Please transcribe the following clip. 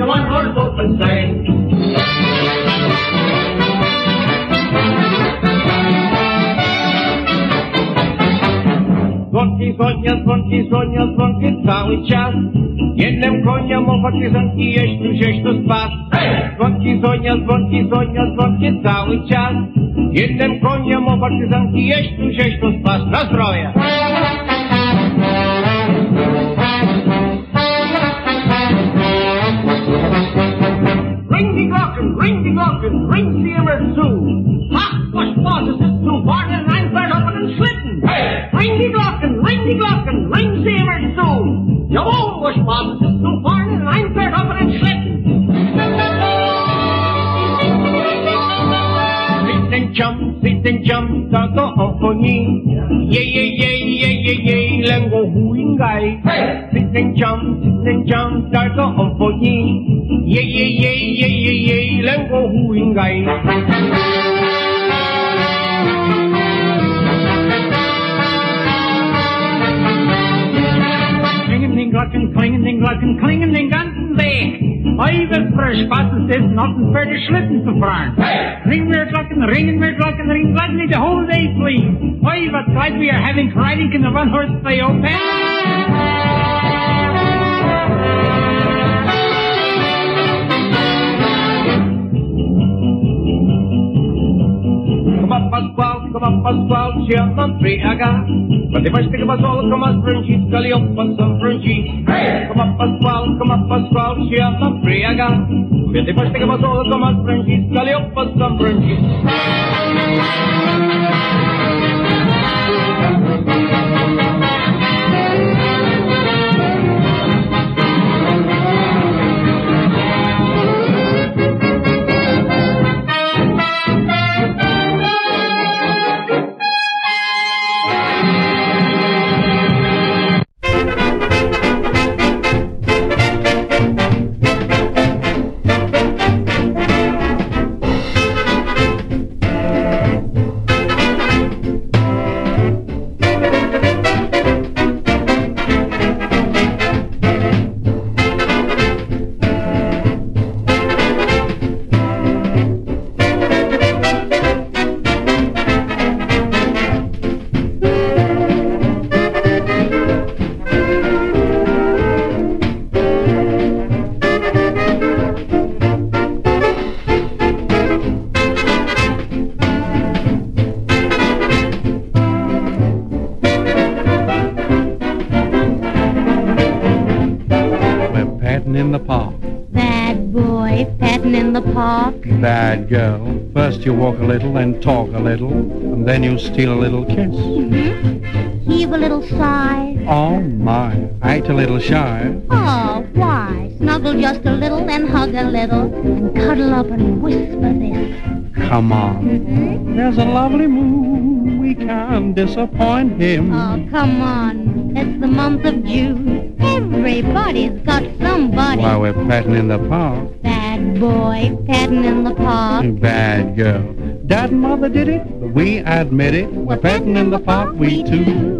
a one-horse open sleigh. Dzwonki, dzwonki cały czas. Jednym koniem o partyzanki jeździł, żeś to spas. Dzwonki, dzwonki cały czas. Jednym koniem o partyzanki jeździł, żeś to spas. Na zdrowie! Ring die Glocken, ring sie immer zu. Ach, was Spaß, es ist zu warten, ein Pferd auf einen Schlitten. Hey! Ring die Glocken, ring sie immer zu. Jawohl, was Spaß, es ist zu warten, ein Pferd auf einen Schlitten. Sit and jump, tato oponi. Ye, lengo huingai. Hey! Sit and jump, tato oponi. Ye, lengo huingai. Klingen, klingen den ganzen Weg. Oi, was für ein Spaß es ist, noch ein Pferd Schlitten zu fahren. Hey! Ringen wir Glocken, ring gladly the whole day, please. Oi, what glad we are having riding in the one-horse sleigh open. Come up, Pasquale, siamo friaga. Ma ti fai spiegare solo come a Francesca, li ho passato Francesca. Hey! Come up, Pasquale, siamo friaga. Ma ti fai spiegare solo come a Francesca, li ho passato Francesca. In the park. Bad boy, patting in the park. Bad girl. First you walk a little, then talk a little, and then you steal a little kiss. Mm-hmm. Heave a little sigh. Oh my, act a little shy. Oh, why? Snuggle just a little, then hug a little, and cuddle up and whisper this. Come on. Mm-hmm. There's a lovely moon. We can't disappoint him. Oh, come on. It's the month of June. Everybody's got somebody. While we're patting in the park. Bad boy, patting in the park. Bad girl. Dad and Mother did it, but we admit it. We're patting in the park, we too.